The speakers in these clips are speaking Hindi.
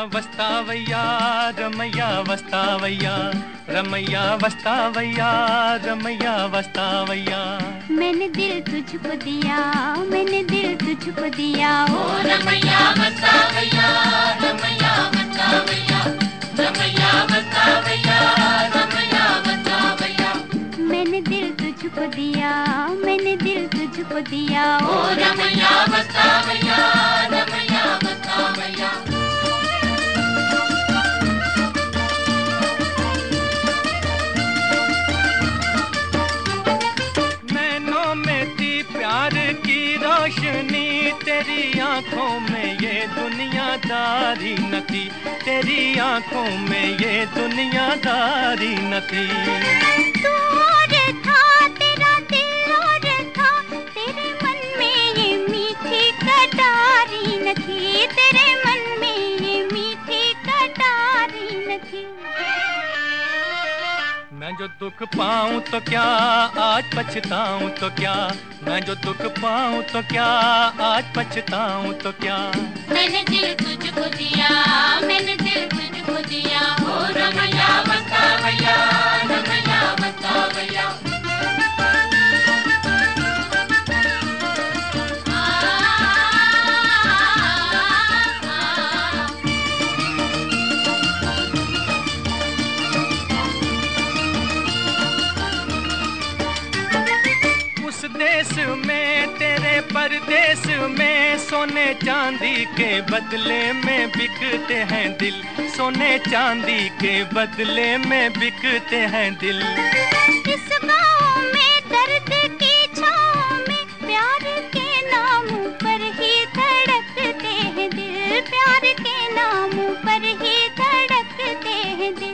వస్తావయ్యా రమయ్య వస్తావయ్యా రమయ్య వస్తావయ్యా రమయ్య వస్తావయ్యా मैंने दिल तुझको दिया मैंने दिल तुझको दिया ओ रमैया वस्तावैया रमैया वस्तावैया रमैया वस्तावैया रमैया वस्तावैया मैंने दिल तुझको दिया मैंने दिल तुझको दिया ओ रमैया वस्तावैया रमैया वस्तावैया प्यार की रोशनी तेरी आंखों में ये दुनियादारी न थी तेरी आंखों में ये दुनियादारी न थी तू और था तेरा दिल और था तेरे मन में ये मीठी कटारी न थी तेरे मन में ये मीठी कटारी न थी मैं जो दुख पाऊं तो क्या आज पछताऊं तो क्या मैं जो दुख पाऊं तो क्या आज पछताऊं तो क्या मैंने दिल तुझको दिया मैंने दिल तुझको दिया ओ रमैया वस्तावैया रमैया वस्तावैया देश में तेरे परदेश में सोने चांदी के बदले में बिकते हैं दिल सोने चांदी के बदले में बिकते हैं दिल इस गाँव में दर्द की छाँव में प्यार के नाम पर ही धड़कते हैं दिल प्यार के नाम पर ही धड़कते हैं दिल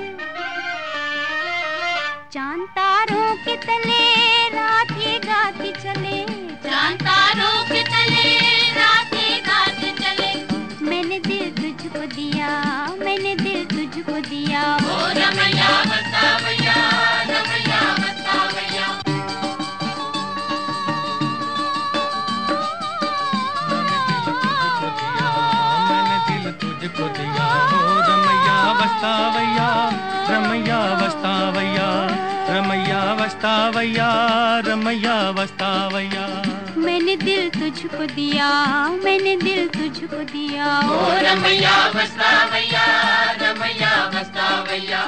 चांद तारों के तले रात ये गाती चले चांद तारों के तले रात ये गाती चले मैंने दिल तुझको दिया मैंने दिल तुझको दिया ओ रमैया वस्तावैया रमैया वस्तावैया मैंने दिल तुझको दिया ओ रमैया वस्तावैया रमैया वस्तावैया रमैया वस्तावैया रमैया वस्तावैया मैंने दिल तुझको दिया मैंने दिल तुझको दिया ओ रमैया वस्तावैया रमैया वस्तावैया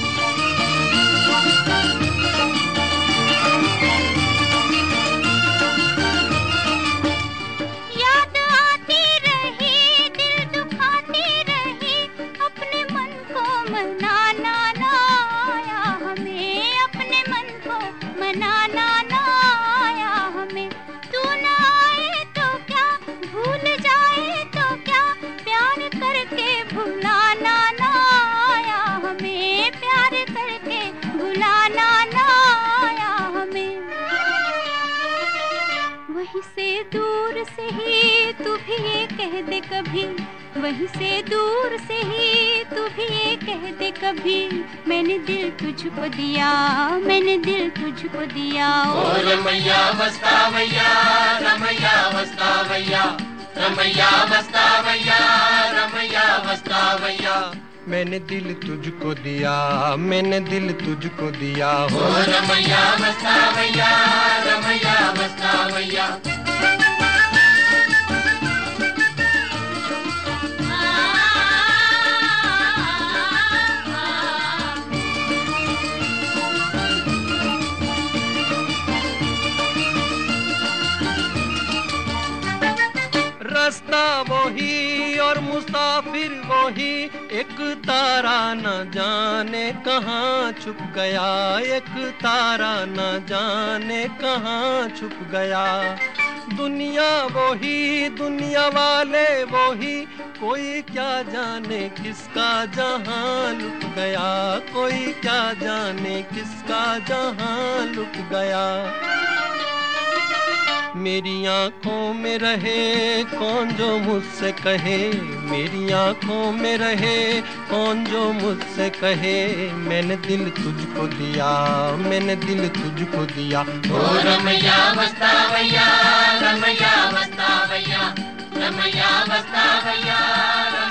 याद आती रही दिल दुखाती रही अपने मन को मनाना ना आया हमें अपने मन को मनाना ना आया हमें तू ना आए तो क्या भूल जाए तो क्या प्यार करके भुलाना ना आया हमें प्यार करके भुलाना ना आया हमें वहीं से दूर से ही तू भी ये कह दे कभी वहीं से दूर से ही तू भी ये कह दे कभी मैंने दिल तुझको दिया मैंने दिल तुझको दिया ओ रमैया वस्तावैया रमैया वस्तावैया रमैया वस्तावैया रमैया वस्तावैया मैंने दिल तुझको दिया मैंने दिल तुझको दिया ओ रमैया वस्तावैया रमैया वस्तावैया रास्ता वही और मुसाफिर वही एक तारा न जाने कहाँ छुप गया एक तारा न जाने कहाँ छुप गया दुनिया वही दुनिया वाले वही कोई क्या जाने किसका जहां लुट गया कोई क्या जाने किसका जहां लुट गया मेरी आँखों में रहे कौन जो मुझसे कहे मेरी आँखों में रहे कौन जो मुझसे कहे मैंने दिल तुझको दिया मैंने दिल तुझको दिया ओ रमैया वस्तावैया रमैया वस्तावैया रमैया वस्तावैया